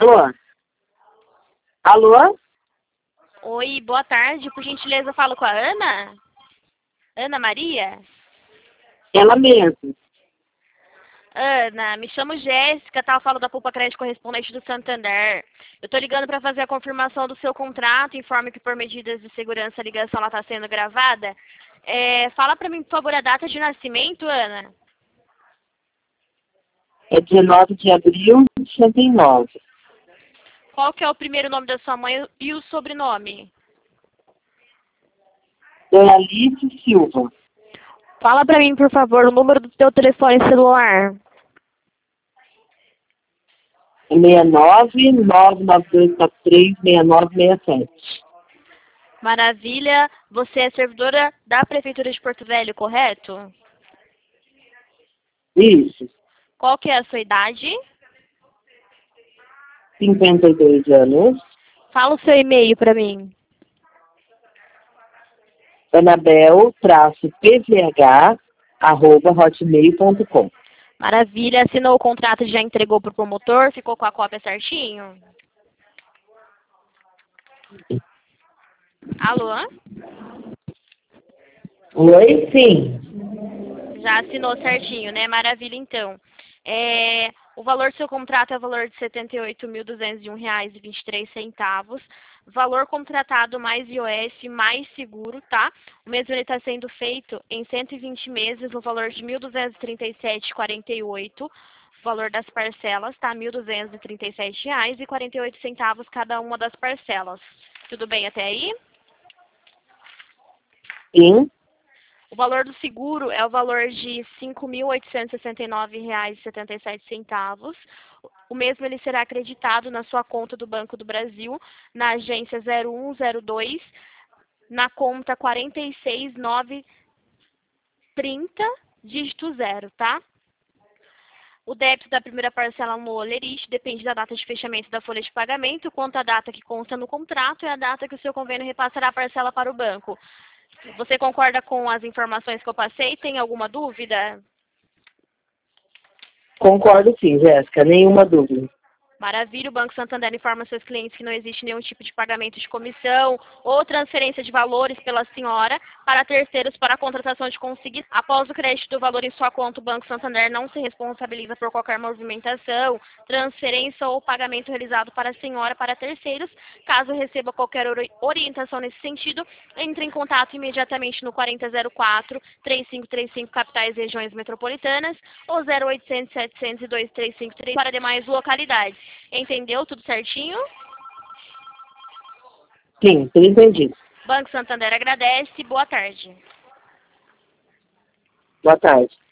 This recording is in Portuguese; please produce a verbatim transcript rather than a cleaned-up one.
Alô? Alô? Oi, boa tarde. Por gentileza, eu falo com a Ana? Ana Maria? Ela mesmo. Ana, me chamo Jéssica, tá? Eu falo da Poupa Crédito Correspondente do Santander. Eu tô ligando para fazer a confirmação do seu contrato. Informe que por medidas de segurança a ligação está sendo gravada. É, fala para mim, por favor, a data de nascimento, Ana. É dezenove de abril de sessenta e nove. Qual que é o primeiro nome da sua mãe e o sobrenome? Dona Alice Silva. Fala para mim, por favor, o número do teu telefone celular. seis nove, nove nove dois quatro três, seis nove seis sete. Maravilha. Você é servidora da Prefeitura de Porto Velho, correto? Isso. Qual que é a sua idade? cinquenta e dois anos. Fala o seu e-mail para mim. Anabel, traço, pvh, arroba, hotmail ponto com. Maravilha. Assinou o contrato e já entregou para o promotor? Ficou com a cópia certinho? Alô? Oi, sim. Já assinou certinho, né? Maravilha, então. É, o valor do seu contrato é o valor de setenta e oito mil duzentos e um reais e vinte e três centavos. Valor contratado mais I O F mais seguro, tá? O mesmo ele está sendo feito em cento e vinte meses, no valor de mil duzentos e trinta e sete reais e quarenta e oito centavos. Valor das parcelas, tá? mil duzentos e trinta e sete reais e quarenta e oito centavos cada uma das parcelas. Tudo bem até aí? Sim. O valor do seguro é o valor de cinco mil oitocentos e sessenta e nove reais e setenta e sete centavos. O mesmo ele será acreditado na sua conta do Banco do Brasil, na agência zero um zero dois, na conta quatro seis nove três zero, dígito zero, tá? O débito da primeira parcela no Olerite depende da data de fechamento da folha de pagamento, quanto à data que consta no contrato é a data que o seu convênio repassará a parcela para o banco. Você concorda com as informações que eu passei? Tem alguma dúvida? Concordo sim, Jéssica, nenhuma dúvida. Maravilha, o Banco Santander informa seus clientes que não existe nenhum tipo de pagamento de comissão ou transferência de valores pela senhora para terceiros para a contratação de consignado. Após o crédito do valor em sua conta, o Banco Santander não se responsabiliza por qualquer movimentação, transferência ou pagamento realizado para a senhora para terceiros. Caso receba qualquer ori- orientação nesse sentido, entre em contato imediatamente no quarenta zero quatro, três cinco três cinco capitais e regiões metropolitanas ou zero oitocentos, setecentos e dois, três cinco três para demais localidades. Entendeu tudo certinho? Sim, tudo entendido. Banco Santander agradece. Boa tarde. Boa tarde.